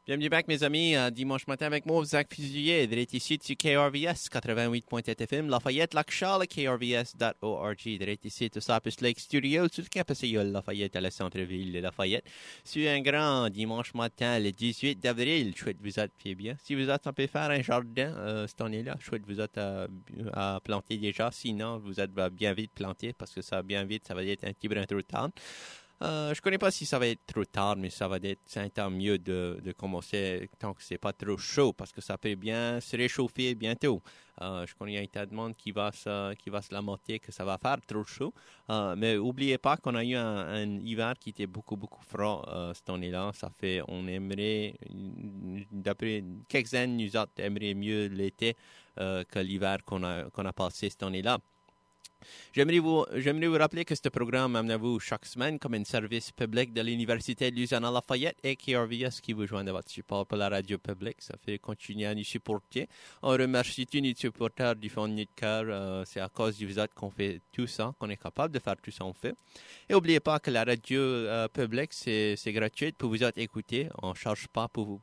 Bienvenue back, mes amis. Dimanche matin avec moi, Zach Fusilier. Vous êtes ici sur KRVS 88.7 FM, Lafayette, Lac-Charles, krvs.org. Vous êtes ici au Cypress Lake Studio, sur le campus de Lafayette, à la centre-ville de Lafayette. C'est un grand dimanche matin, le 18 d'avril. Je souhaite que vous êtes bien. Si vous êtes en train de faire un jardin cette année-là, je souhaite que vous êtes à planter déjà. Sinon, vous êtes bien vite planté parce que ça bien vite, ça va être un petit brin trop tard. Je connais pas si ça va être trop tard, mais ça va être un temps mieux de commencer tant que c'est pas trop chaud parce que ça peut bien se réchauffer bientôt. Je connais un tas de monde qui va se lamenter que ça va faire trop chaud. Mais oubliez pas qu'on a eu un hiver qui était beaucoup froid cette année-là. On aimerait, d'après quelques-uns, nous autres aimerions mieux l'été que l'hiver qu'on a passé cette année-là. J'aimerais vous rappeler que ce programme amène-vous chaque semaine comme un service public de l'Université de Lausanne Lafayette et KRVS qui vous joint de votre support pour la radio publique. Ça fait continuer à nous supporter. On remercie tous nos supporters du fond de notre cœur. C'est à cause de vous autres qu'on fait tout ça, qu'on est capable de faire tout ça, on fait. Et n'oubliez pas que la radio publique, c'est gratuit pour vous autres écouter. On ne charge pas pour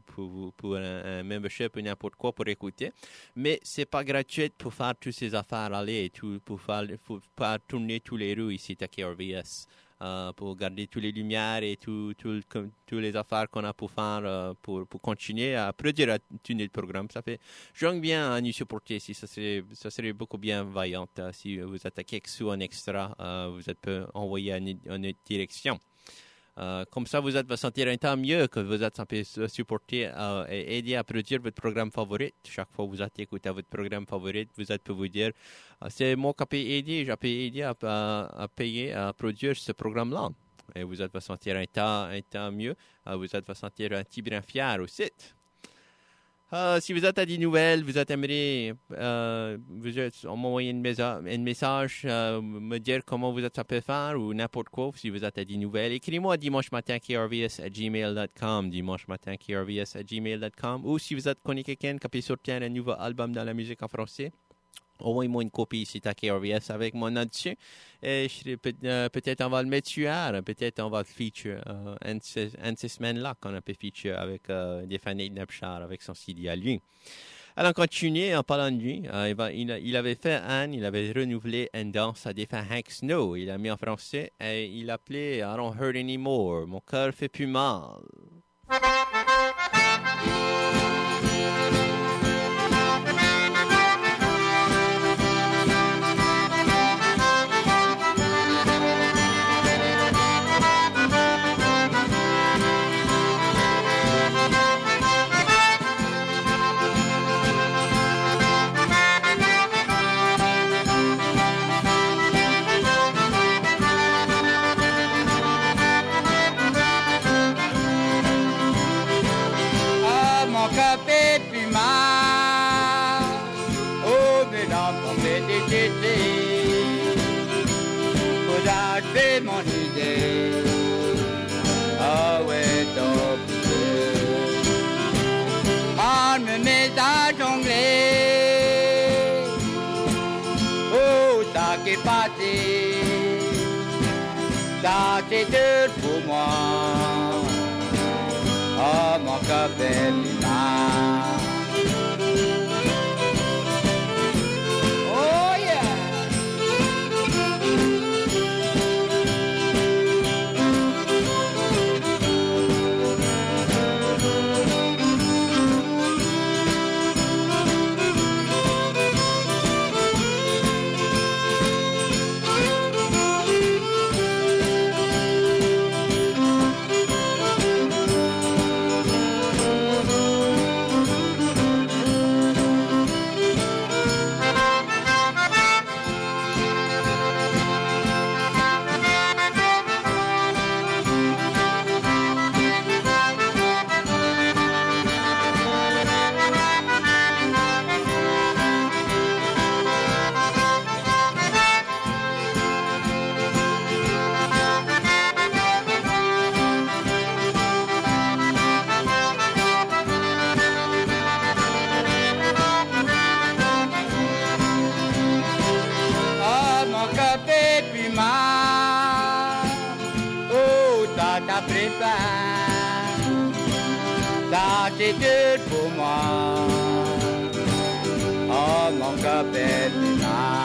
un membership ou n'importe quoi pour écouter. Mais c'est pas gratuit pour faire toutes ces affaires aller et tout, pour faire tourner tous les roues ici à KRVS, pour garder toutes les lumières et toutes les affaires qu'on a pour faire, pour continuer à produire tout notre programme. Ça fait, j'aime bien à nous supporter si ça serait beaucoup bien vaillant. Si vous êtes à quelques sous en extra, vous pouvez envoyer à notre direction. Comme ça, vous allez vous sentir un temps mieux que vous êtes censé supporter et aider à produire votre programme favori. Chaque fois que vous êtes écouté votre programme favori, vous êtes pour vous dire c'est moi qui ai aidé, j'ai aidé à payer, à produire ce programme-là. Et vous allez vous sentir un temps mieux. Vous allez vous sentir un petit brin fier aussi. Si vous êtes à des nouvelles, vous aimeriez m'envoyer un message, me dire comment vous êtes capable de faire ou n'importe quoi. Si vous êtes à des nouvelles, écrivez-moi dimanche matin krvs@gmail.com, dimanche matin krvs@gmail.com, ou si vous êtes connu quelqu'un qui peut sortir un nouveau album dans la musique en français, envoyez-moi une copie ici à KRVS avec mon nom dessus. Et peut-être on va le mettre sur air, peut-être on va le feature un de ces semaines-là qu'on a pu feature avec des Fanny Napchar avec son CD à lui. Alors, on continue en parlant de lui. Il avait fait il avait renouvelé une danse à défunt Hank Snow. Il a mis en français et il appelait I Don't Hurt Anymore. Mon cœur fait plus mal. Fais mon idée, ah ouais, top. On me met à jongler, oh, ça qui est passé, ça c'est dur pour moi, oh, mon cœur fait plus mal. gratitude pour moi. Oh, mon cœur pèlerinage.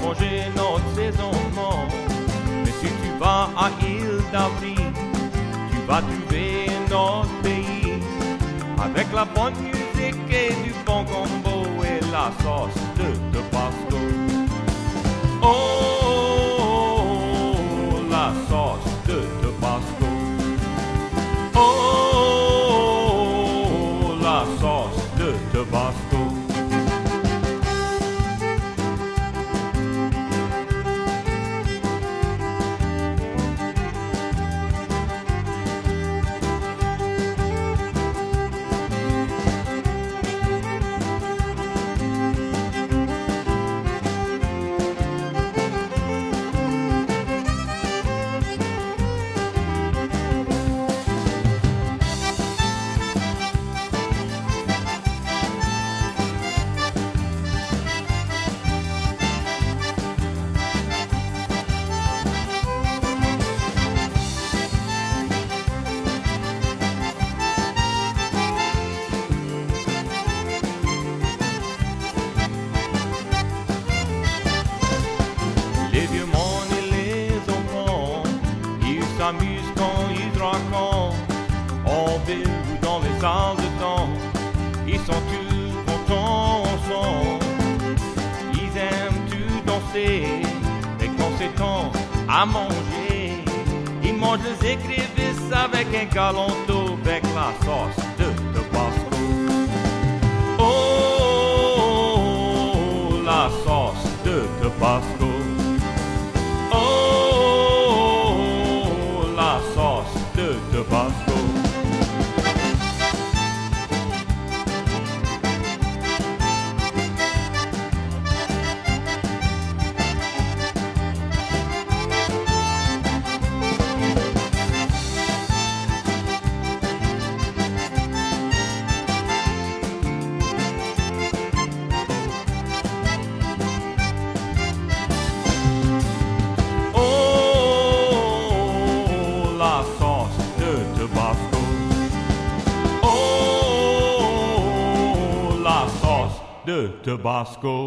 changer notre saisonnement. Mais si tu vas à Île d'Abri, tu vas trouver notre pays avec la bonne musique et du bon gombo et la sauce de Tabasco. Oh, la sauce de Tabasco. Oh, la sauce de Tabasco. S'amusent quand ils racontent en ville ou dans les salles de danse. Ils sont tous contents ensemble. Ils aiment tout danser. Et quand c'est temps à manger, ils mangent les écrevisses avec un galanteau avec la sauce de Tabasco. Oh, la sauce de Tabasco. La sauce de Tabasco. De Tabasco.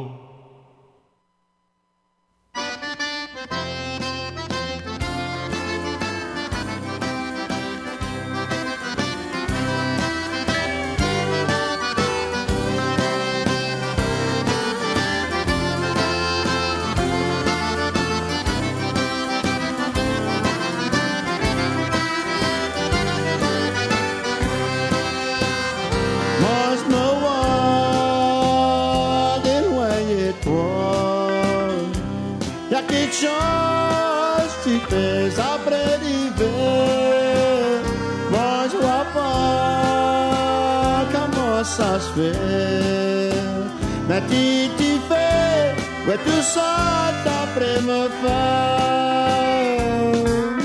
Chose tu fais après l'hiver. Moi je vois pas comment ça se fait. Mais tu fais, ouais tout ça d'après me faire.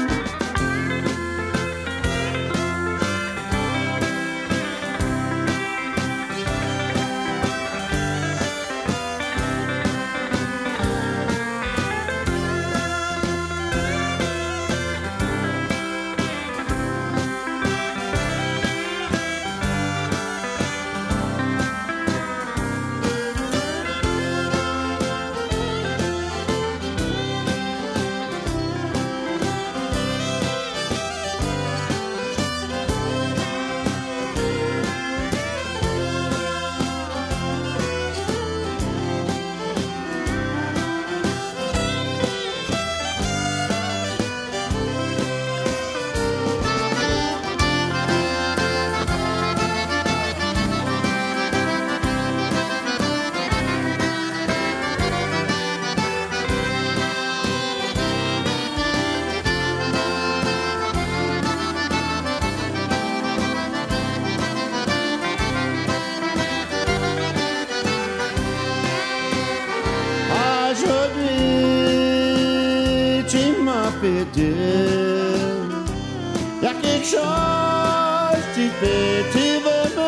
Y'a quelque chose tu fais, tu veux me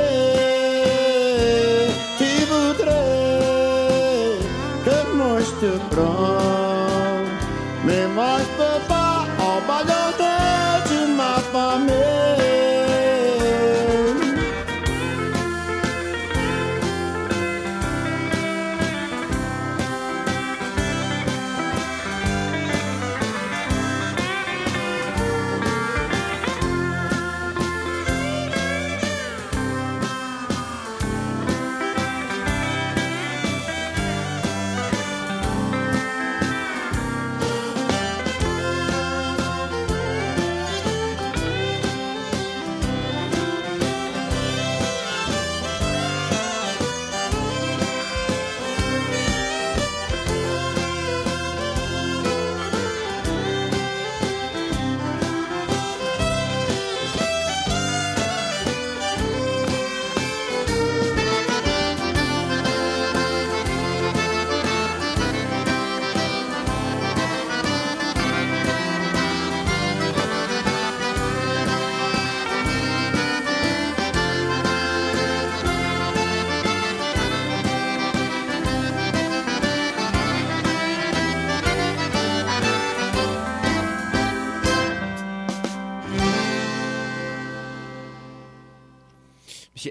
dire, tu voudrais que moi je te prends, mais moi je peux pas abandonner toute ma famille.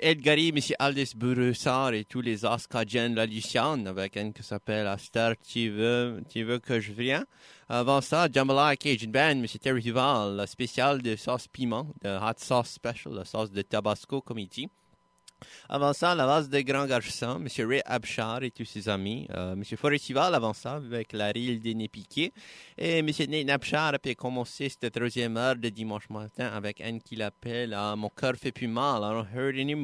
Edgary, M. Aldis Broussard et tous les Oscadiens de la Luciane avec un qui s'appelle Aster, tu veux que je vienne. Avant ça, Jambalaya Cajun Band, M. Terry Duval, la spéciale de sauce piment, de Hot Sauce Special, la sauce de Tabasco, comme il dit. Avant ça, la vase de Grand Garçon, M. Ray Abchar et tous ses amis. M. Forestival, avant ça, avec la rille des nez piqués. Et M. Nate Abchar a pu commencer cette troisième heure de dimanche matin avec un qui l'appelle « Mon cœur fait plus mal, I don't hurt anymore ».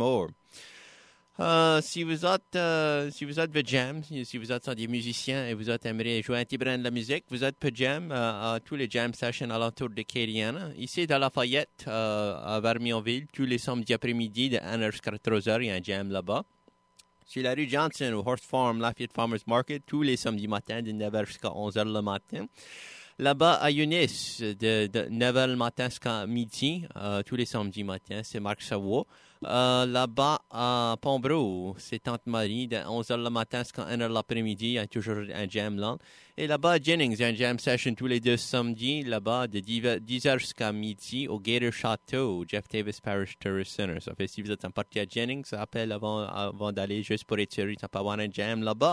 Si vous êtes de jam, si vous êtes des musiciens et vous aimeriez jouer un petit brin de la musique, vous êtes peu jam à tous les jam sessions alentour de Acadiana. Ici, dans Lafayette, à Vermionville, tous les samedis après-midi de 1h jusqu'à 3h, il y a un jam là-bas. Sur la rue Johnson, au Horse Farm, Lafayette Farmers Market, tous les samedis matins de 9h jusqu'à 11h le matin. Là-bas, à Eunice, de 9h le matin jusqu'à midi, tous les samedis matins, c'est Marc Savoie. Là-bas, à Pombro, c'est Tante Marie, de 11h le matin jusqu'à 1h l'après-midi, il y a toujours un jam là. Et là-bas, à Jennings, il y a un jam session tous les deux samedis, là-bas, de 10h jusqu'à midi, au Gator Château, Jeff Davis Parish Tourist Center. Ça fait, si vous êtes en partie à Jennings, ça appelle avant d'aller juste pour être sûr, ça peut avoir un jam là-bas.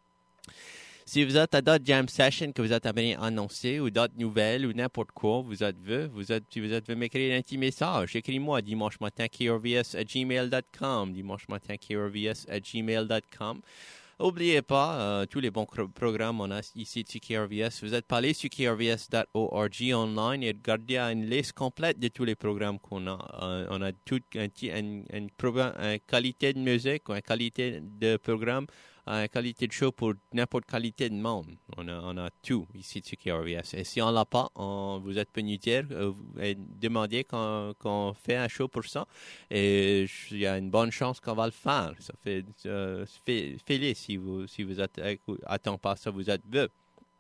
Si vous êtes à d'autres jam sessions que vous êtes amené à annoncer ou d'autres nouvelles ou n'importe quoi, si vous êtes m'écrire un petit message, écris-moi dimanche matin krvs@gmail.com, dimanche matin krvs@gmail.com. N'oubliez pas, tous les bons programmes on a ici sur KRVS. Vous êtes pas allé sur krvs.org online et regardez une liste complète de tous les programmes qu'on a. On a toute une qualité de musique ou une qualité de programme, une qualité de show pour n'importe qualité de monde. On a tout ici sur KRVS. Et si on l'a pas, vous êtes venu dire, demander qu'on fait un show pour ça. Et il y a une bonne chance qu'on va le faire. Ça fait, faites-le si vous êtes à temps pas ça, vous êtes vœux.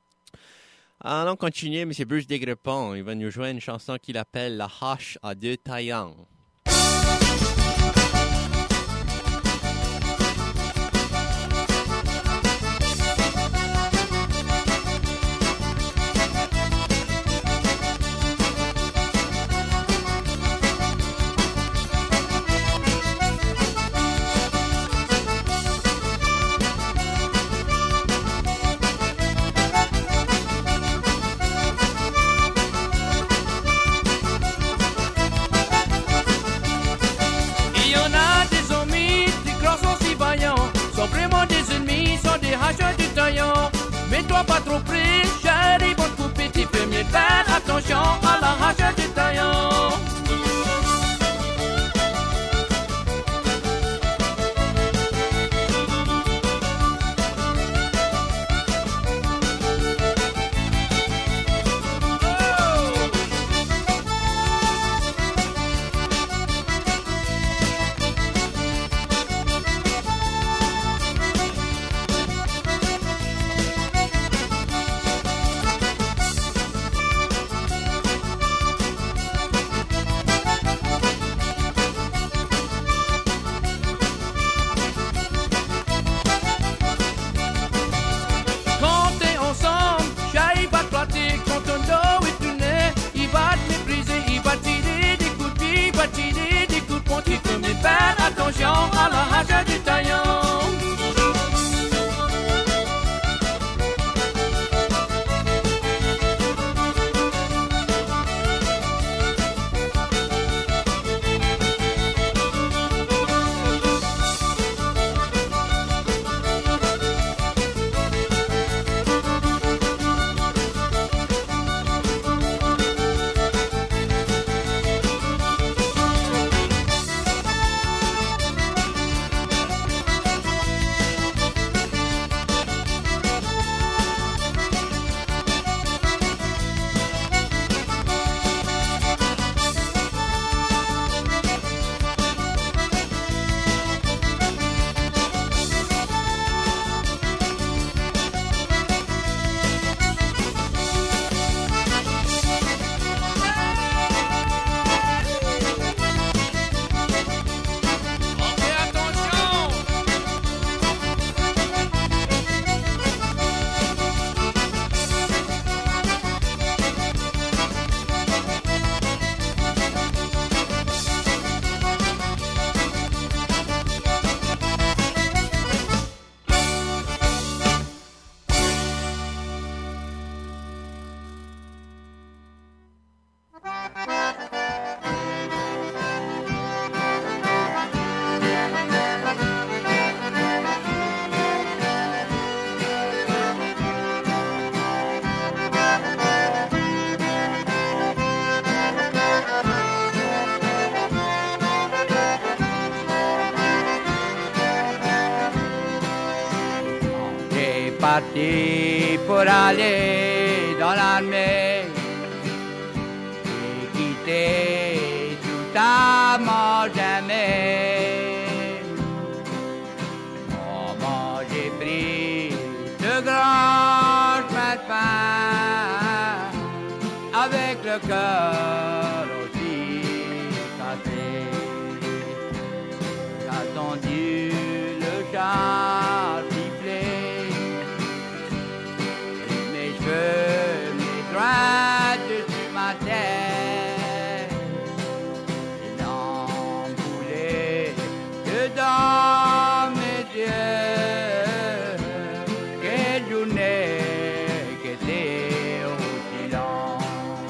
Allons continuer, M. Bruce Desgrepons. Il va nous jouer une chanson qu'il appelle La hache à deux taillants. Mets-toi pas trop près, chérie, bon coup petit, fais mieux faire attention à la hache du taillon. parti pour aller dans l'armée et quitter tout à mon jamais. Oh, moi j'ai pris de grands chemins de pain avec le cœur aussi cassé. J'ai attendu le char siffler, mes cheveux, mes droits dessus ma tête, et n'en voulait que dans mes yeux. Quelle journée qu'était aussi longue.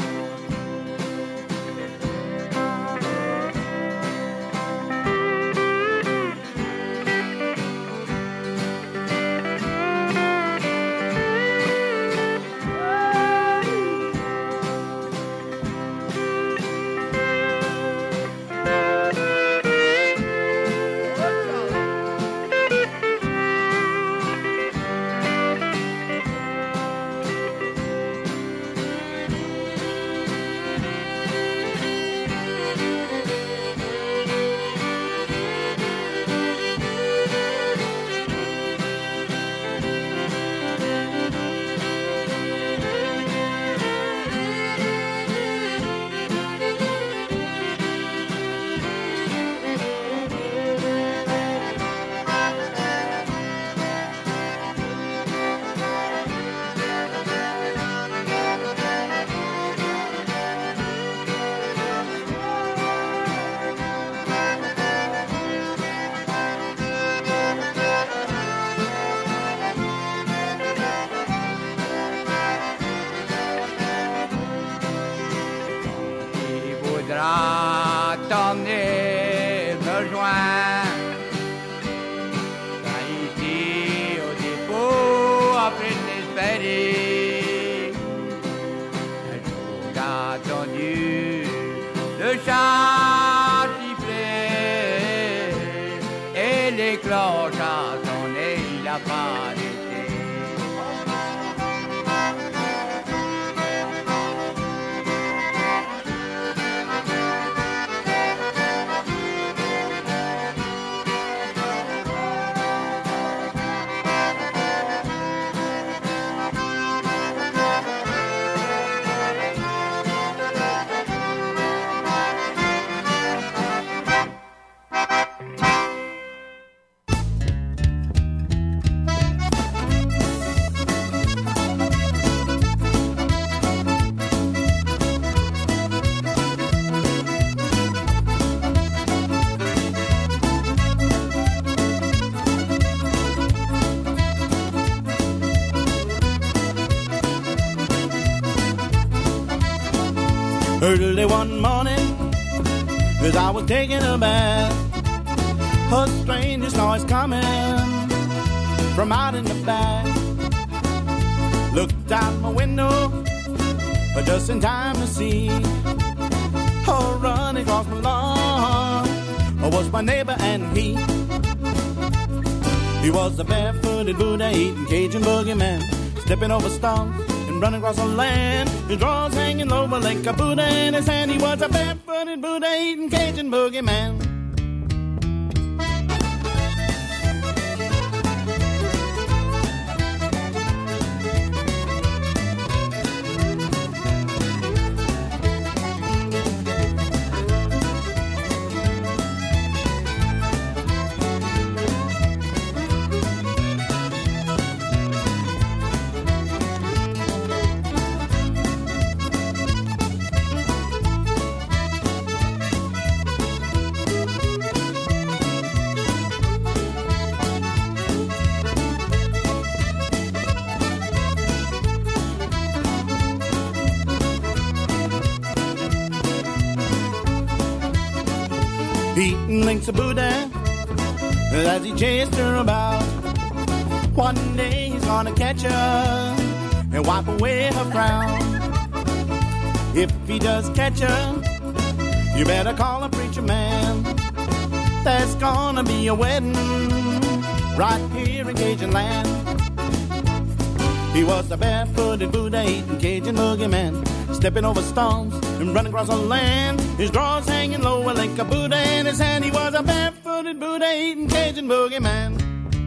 T'emmener me joindre ici au dépôt après l'espérer. J'ai attendu le char siffler et les cloches à sonner, il a pas été. Early one morning, as I was taking a bath, a strange noise coming from out in the back. Looked out my window, but just in time to see, oh, running across my lawn was my neighbor and he was a barefooted Buddha-eating Cajun boogeyman, stepping over stones and running across the land. His drawers hanging low like a Buddha in his hand. He was a barefooted Buddha-eating Cajun boogeyman. Eating links of Buddha as he chased her about. One day he's gonna catch her and wipe away her frown. If he does catch her, you better call a preacher man. There's gonna be a wedding right here in Cajun land. He was a barefooted Buddha-eating Cajun boogeyman, stepping over stones and running across the land. His drawers hanging low like a Buddha in his hand. He was a barefooted Buddha-eating Cajun boogeyman.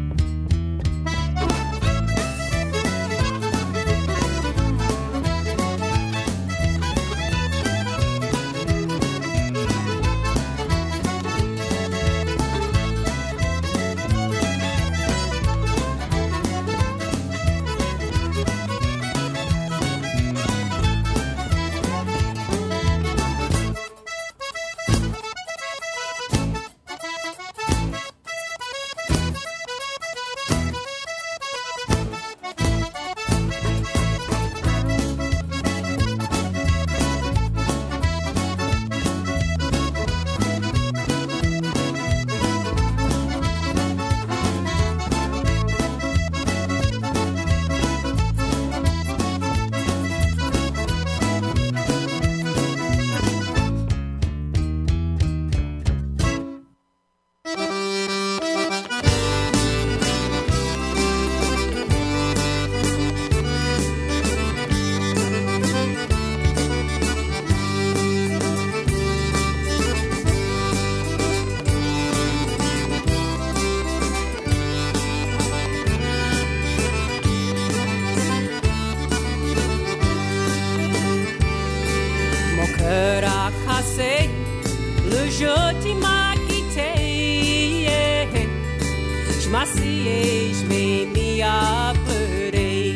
Le jour tu m'as quitté, je m'assis et je m'ai mis à pleurer.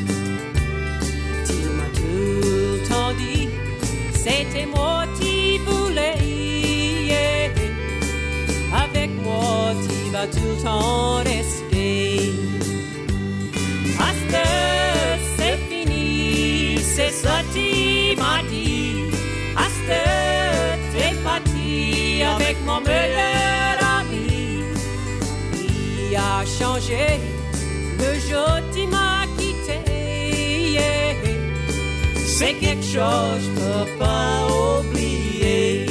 Tu m'as tout le temps dit, c'était moi qui voulais. Avec moi tu vas tout le temps rester. Parce c'est fini, c'est ça tu m'as dit. T'es parti avec mon meilleur ami. Il a changé le jour tu m'as quitté. C'est quelque chose que je peux pas oublier.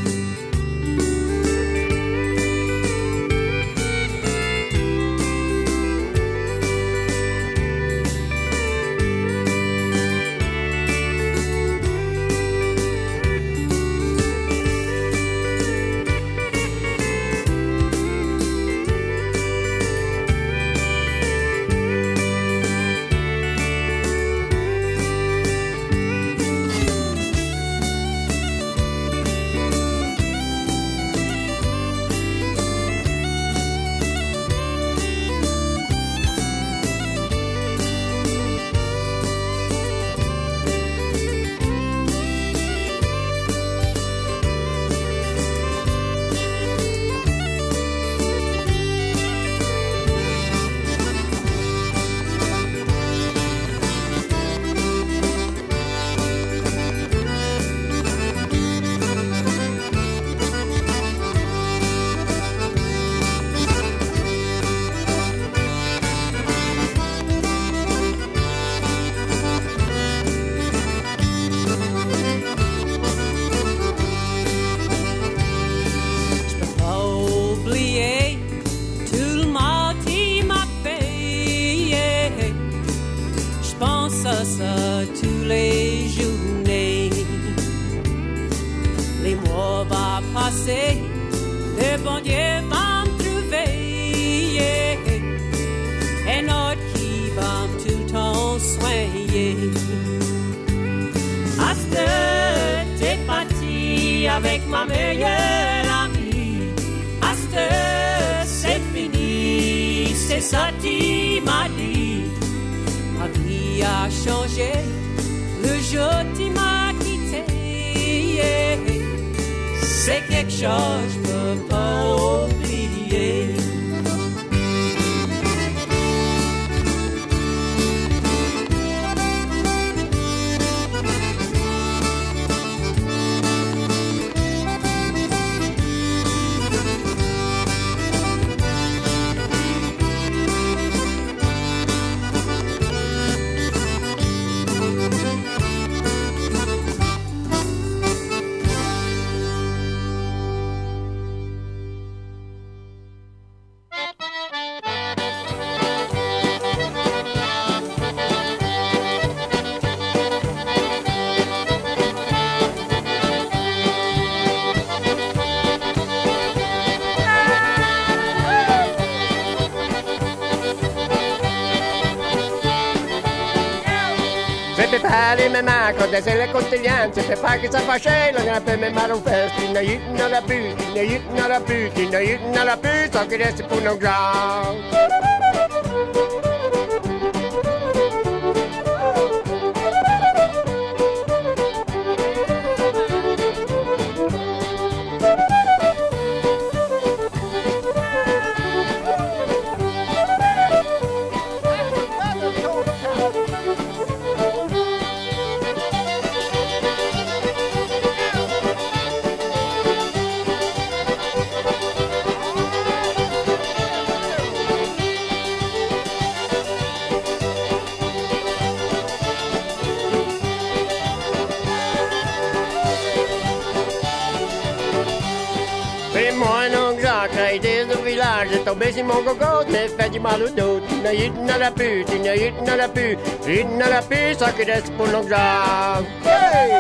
Tous les journées, les mois vont passer, le bon Dieu va me trouver, un autre qui va tout le temps soigner. Hasta t'es parti avec ma meilleure amie, hasta c'est fini, c'est ça tu m'as dit. Ma vie a changé le jour tu m'as quitté. C'est quelque chose que je peux pas oublier. per fare me manco, da se le contiglianze, per fare che sa facendo, per me mare un festi, non aiutano la più, non aiutano la più, non aiutano la più, so che adesso pure non grau. J'ai tombé sur mon gogo, j'ai fait du mal au dos. Tu n'as eu de la pu, tu n'as eu de la pu, tu n'as la pu, ça qui reste pour nos gens. Hey!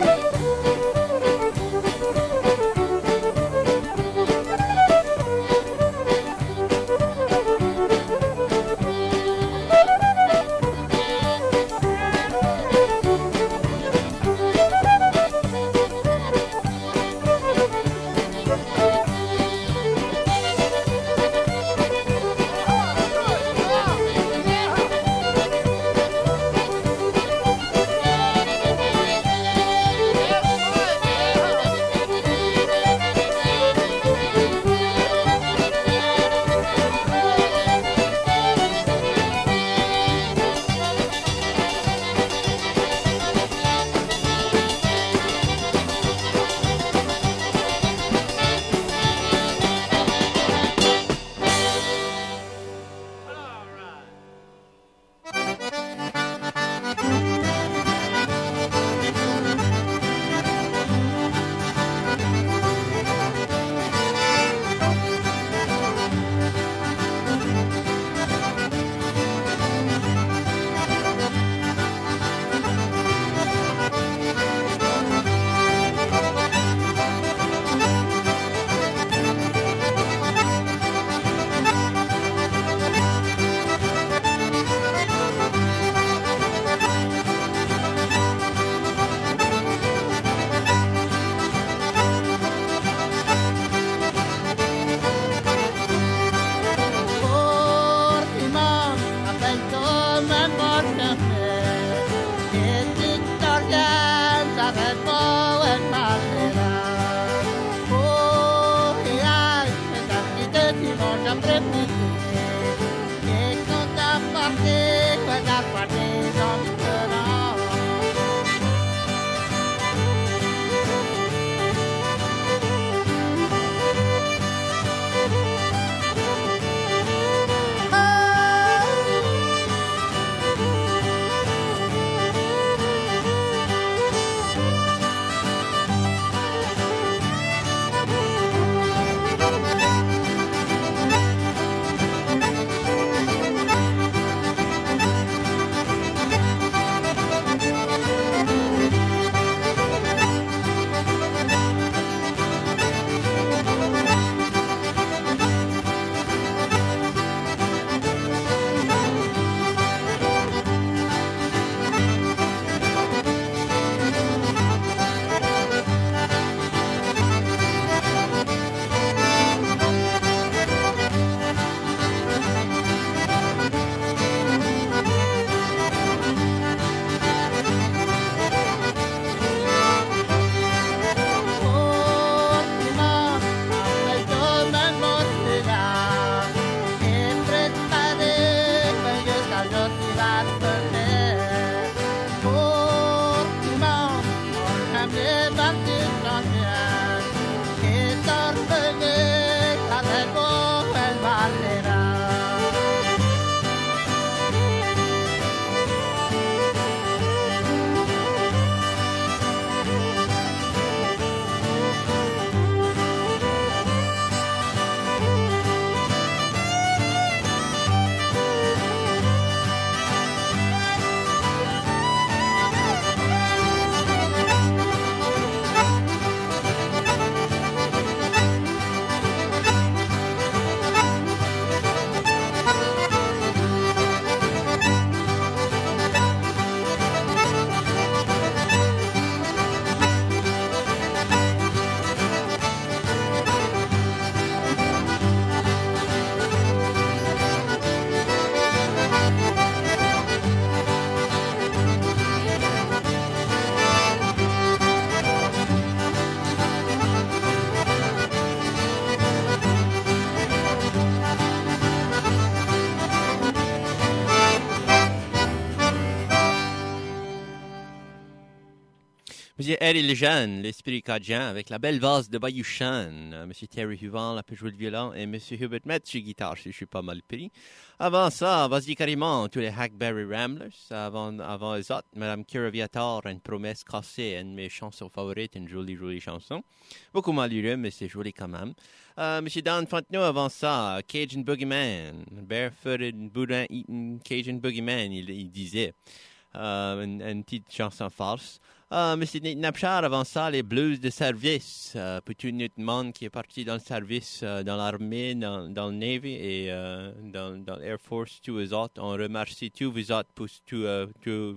Monsieur Harry Lejeune, l'esprit cajun, avec la belle vase de Bayouchan. Monsieur Terry Huvant, la peut jouer le violon, et Monsieur Hubert Metz, sur guitare, si je suis pas mal pris. Avant ça, vas-y carrément, tous les Hackberry Ramblers. Avant les autres, Madame Kira Viator, une promesse cassée, une de mes chansons favorites, une jolie chanson. Beaucoup malheureux, mais c'est joli quand même. Monsieur Dan Fontenot, avant ça, Cajun Boogeyman, Barefooted Boudin Eating Cajun Boogeyman, il disait. Une petite chanson farce. Monsieur Nate Napchar, avant ça, les blues de service. Pour tout notre monde qui est parti dans le service, dans l'armée, dans le Navy et dans l'Air Force, tous les autres. On remercie tous vous autres pour tout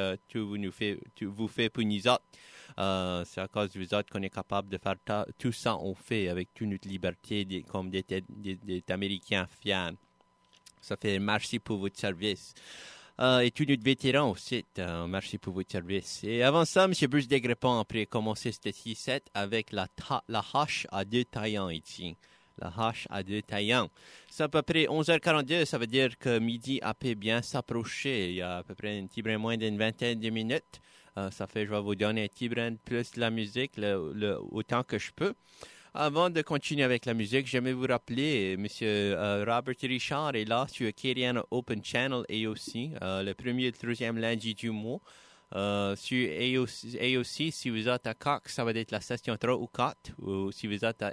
vous fait pour nous autres. C'est à cause de vous autres qu'on est capable de faire tout ça, on fait avec toute notre liberté comme des Américains fiers. Ça fait merci pour votre service. Et tous nos vétérans aussi, merci pour votre service. Et avant ça, M. Bruce Desgrepons a commencé cette 6-7 avec la hache à 2 taillants ici. La hache à 2 taillants. C'est à peu près 11h42, ça veut dire que midi a pu bien s'approcher. Il y a à peu près un petit brin moins d'une vingtaine de minutes. Ça fait, je vais vous donner un petit brin de plus de la musique, autant que je peux. Avant de continuer avec la musique, j'aimerais vous rappeler, Monsieur Robert Richard est là sur Acadiana Open Channel AOC, le premier et le troisième lundi du mois. Sur AOC, si vous êtes à Cox, ça va être la station 3 ou 4. Ou si vous êtes à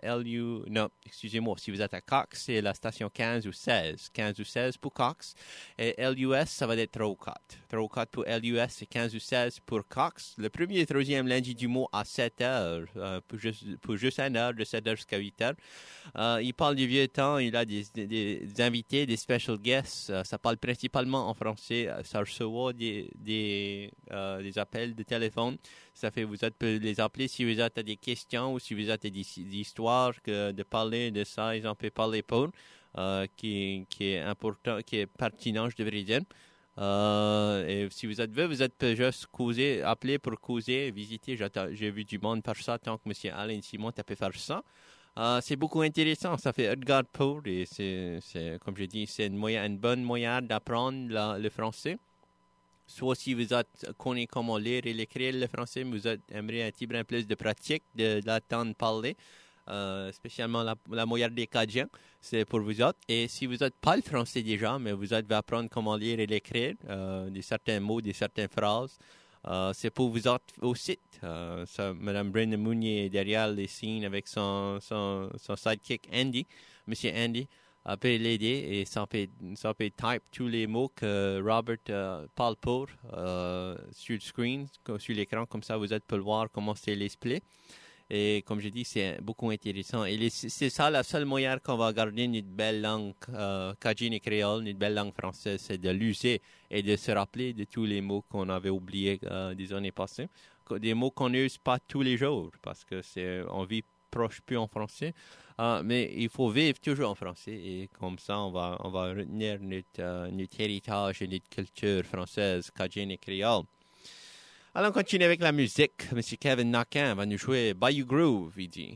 si vous êtes à Cox, c'est la station 15 ou 16. 15 ou 16 pour Cox. Et LUS, ça va être 3 ou 4. 3 ou 4 pour LUS et 15 ou 16 pour Cox. Le premier et troisième lundi du mois à 7h, pour juste 1 heure, de 7h jusqu'à 8h. Il parle du vieux temps, il a des invités, des special guests. Ça parle principalement en français. Ça reçoit des appels de téléphone. Ça fait vous pouvez les appeler si vous avez des questions ou si vous avez des histoires de parler de ça, ils en peuvent parler pour qui est important, qui est pertinent, je devrais dire. Et si vous êtes juste appeler pour causer, visiter. J'ai vu du monde faire ça tant que M. Alain Simon a pu faire ça. C'est beaucoup intéressant. Ça fait Edgar Poe et c'est comme je dis, c'est une bonne moyen d'apprendre le français. Soit si vous connaissez comment lire et écrire le français, vous aimeriez un petit peu plus de pratique, de l'entendre parler, spécialement la moyenne des Cadiens, c'est pour vous autres. Et si vous n'êtes pas le français déjà, mais vous devez apprendre comment lire et écrire, certains mots, certaines phrases, c'est pour vous autres aussi. Mme Brenda Mounier est derrière les signes avec son sidekick Andy, Monsieur Andy. Peut l'aider et ça peut type tous les mots que Robert parle pour sur le screen, sur l'écran, comme ça vous pouvez le voir comment c'est l'expliqué. Et comme je dis, c'est beaucoup intéressant. Et c'est ça la seule moyen qu'on va garder notre belle langue cajun et créole, notre belle langue française, c'est de l'user et de se rappeler de tous les mots qu'on avait oubliés des années passées. Des mots qu'on n'use pas tous les jours parce que on vit proche plus en français. Mais il faut vivre toujours en français et comme ça, on va retenir notre héritage et notre culture française, cajun et créole. Allons continuer avec la musique. M. Kevin Naquin va nous jouer Bayou Groove, il dit.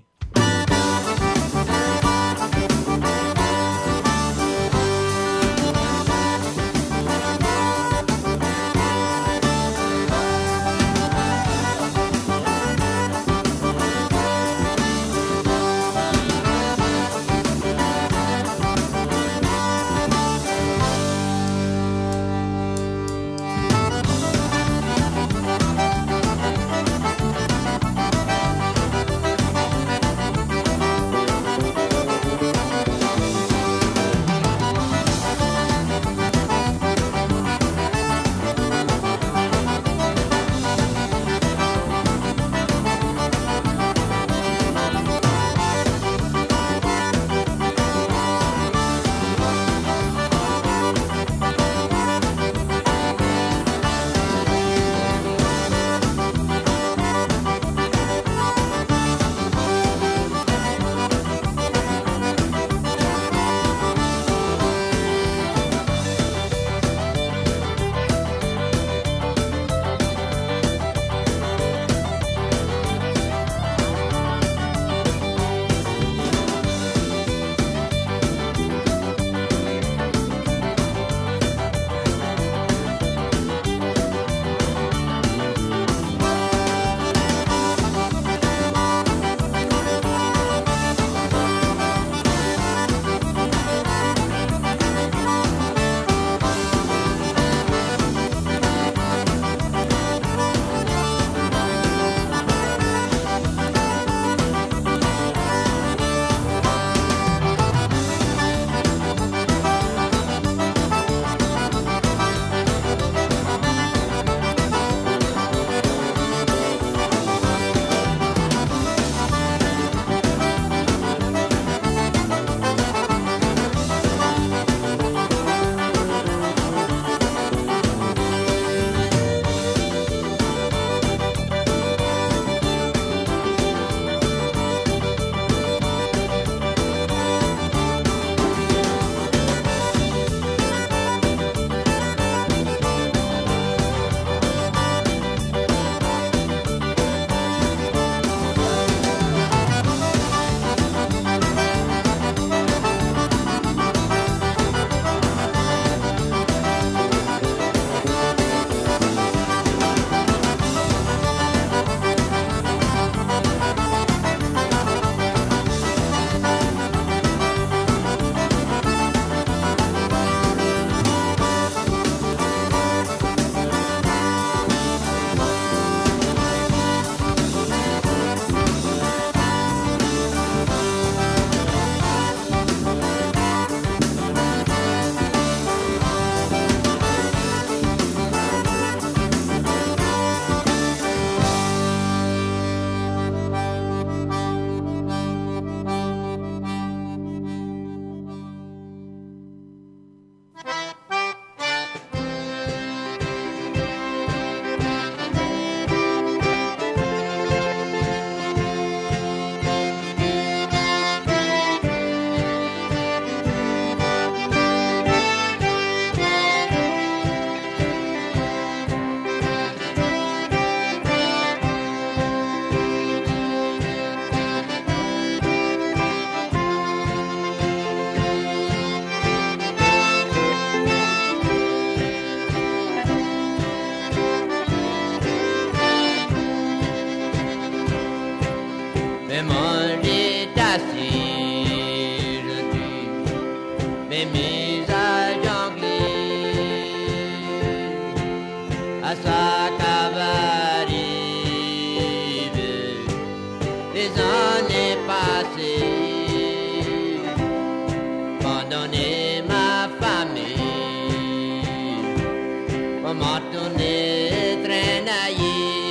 on m'a tourné traînaillé.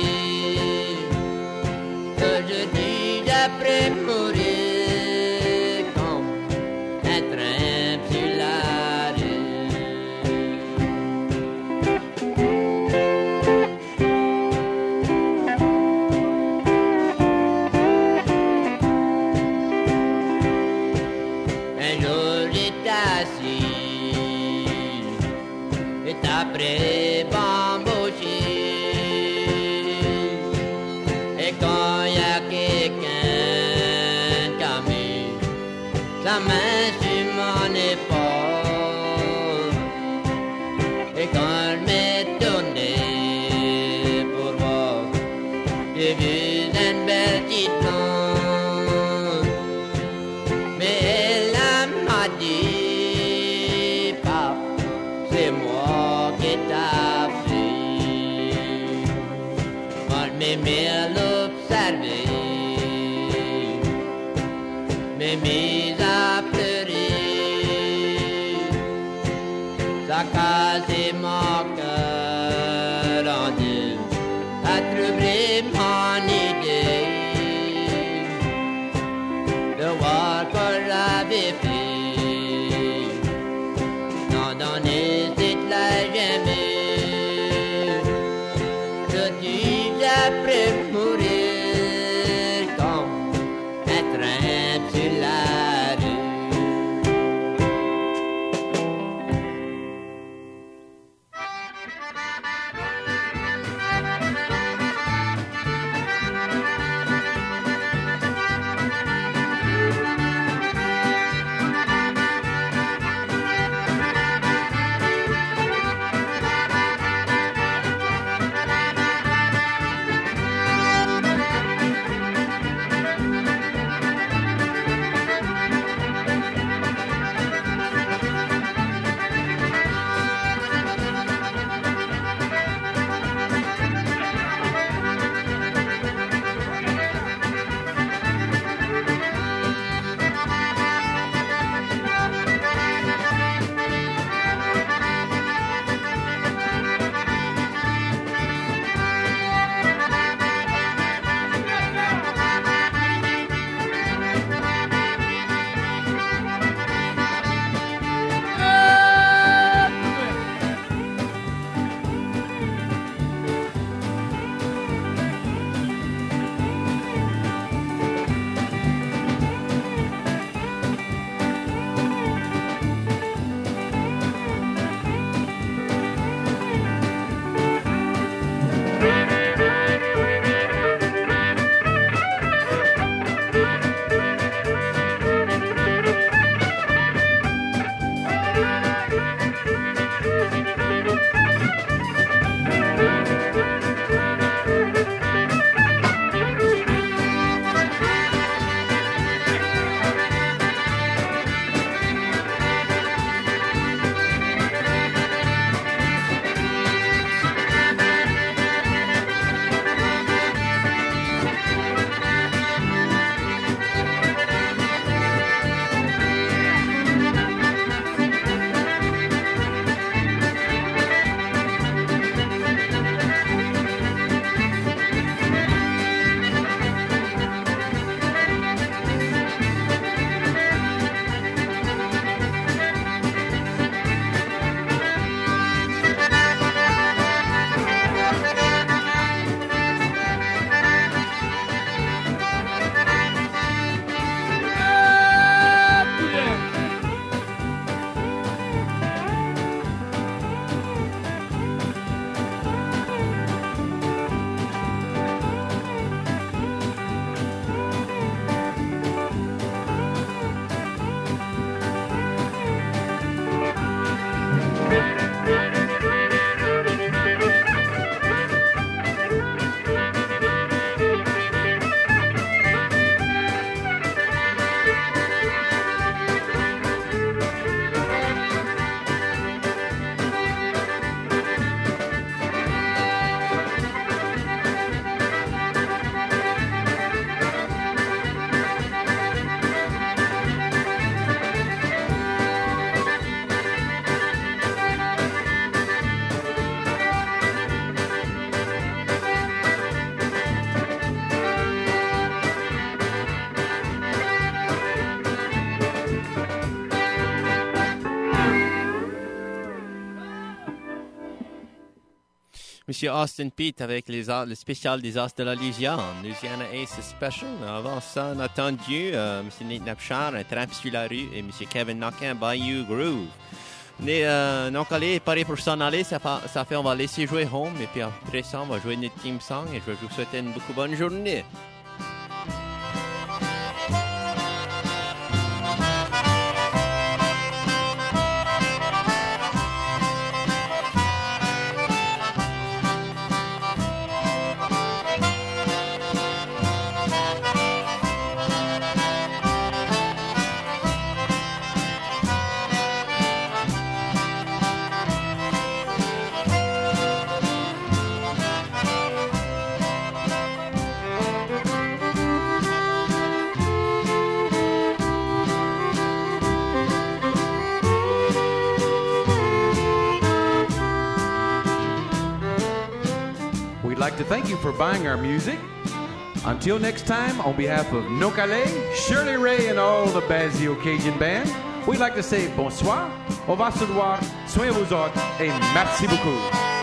Que je dis après mourir comme un train sur la rue. Un jour j'étais assis et après bambouché. Et quand y a quelqu'un qui a mis sa main sur mon épaule, et quand je m'ai tourné pour voir, j'ai vu une belle petite blonde. Mais elle m'a dit, Papa, c'est moi qui t'ai pris. Moi je m'ai mis à l'observer, m'ai mis à pleurer. Ça a cassé mon cœur en deux, a troublé mon idée de voir que j'avais fait, n'en donner cette la jamais. Je dis après mourir comme un train sur la rue. Monsieur Austin Pete avec le spécial des As de la Louisiane, Louisiana Ace Special. Avant ça, on a entendu Monsieur Nate Napchard, Un Tramp sur la rue, et Monsieur Kevin Knockin, Bayou Groove. Donc, allez, pareil pour s'en aller, ça fait on va laisser jouer Home, et puis après ça, on va jouer notre team song, et je vais vous souhaiter une beaucoup bonne journée. We'd like to thank you for buying our music. Until next time, on behalf of No Calais, Shirley Ray, and all the Bazio Cajun Band, we'd like to say bonsoir, au va se voir, soyez vous autres, et merci beaucoup.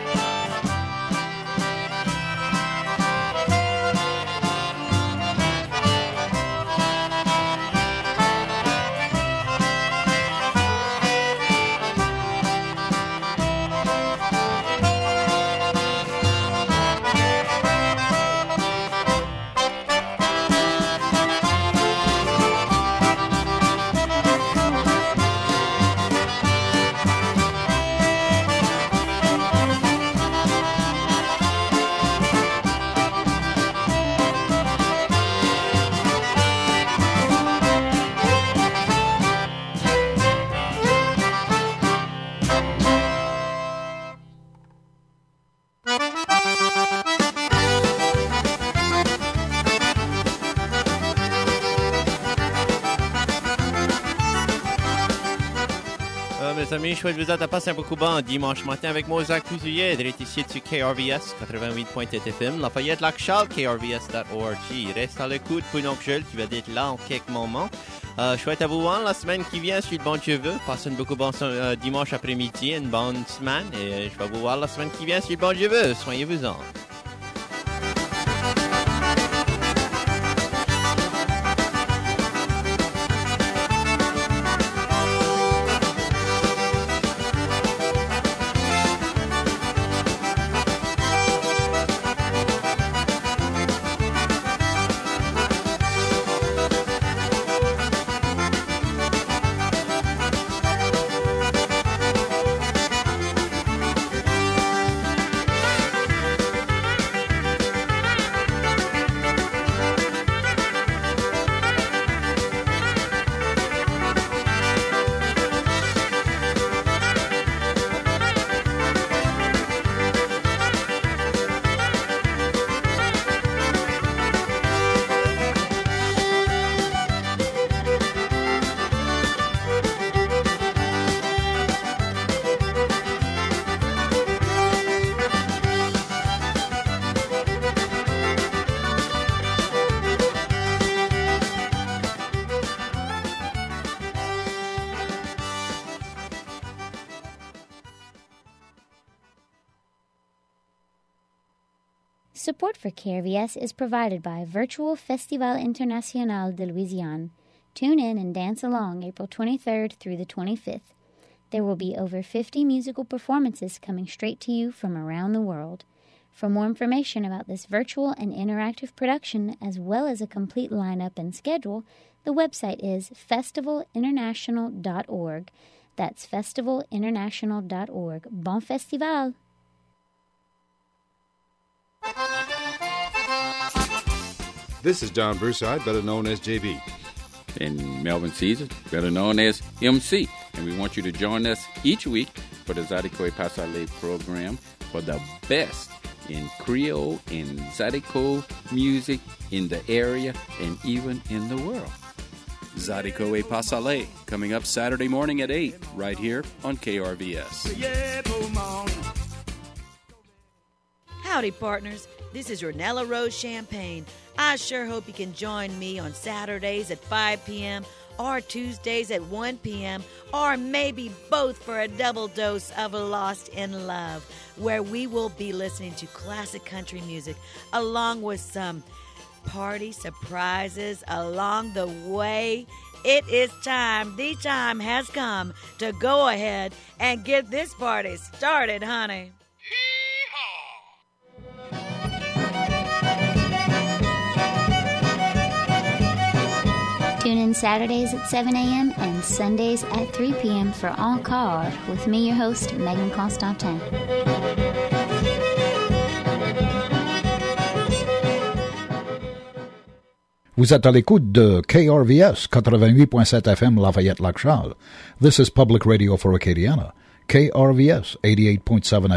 Mes amis, je souhaite vous être passé un beaucoup bon dimanche matin avec moi, Zach Fusilier, direct ici sur KRVS 88.7 FM, Lafayette Lac-Charles, krvs.org. Reste à l'écoute pour notre jeu qui va être là en quelques moments. Je souhaite à vous la semaine qui vient, si le bon Dieu veut. Passez un beaucoup bon dimanche après-midi, une bonne semaine. Et je vais vous voir la semaine qui vient, si le bon Dieu veut. Soyez-vous-en. Support for KRVS is provided by Virtual Festival International de Louisiane. Tune in and dance along April 23rd through the 25th. There will be over 50 musical performances coming straight to you from around the world. For more information about this virtual and interactive production, as well as a complete lineup and schedule, the website is festivalinternational.org. That's festivalinternational.org. Bon festival! This is John Broussard, better known as JB. And Melvin Caesar, better known as MC. And we want you to join us each week for the Zydeco Pasale program for the best in Creole and Zydeco music in the area and even in the world. Zydeco et Pasale, coming up Saturday morning at 8, right here on KRVS. Howdy, partners. This is Ornella Rose Champagne. I sure hope you can join me on Saturdays at 5 p.m. or Tuesdays at 1 p.m., or maybe both for a double dose of Lost in Love, where we will be listening to classic country music along with some party surprises along the way. It is time. The time has come to go ahead and get this party started, honey. Tune in Saturdays at 7 a.m. and Sundays at 3 p.m. for Encore with me, your host, Megan Constantin. Vous êtes à l'écoute de KRVS 88.7 FM Lafayette-Lac-Charles. This is Public Radio for Acadiana. KRVS 88.7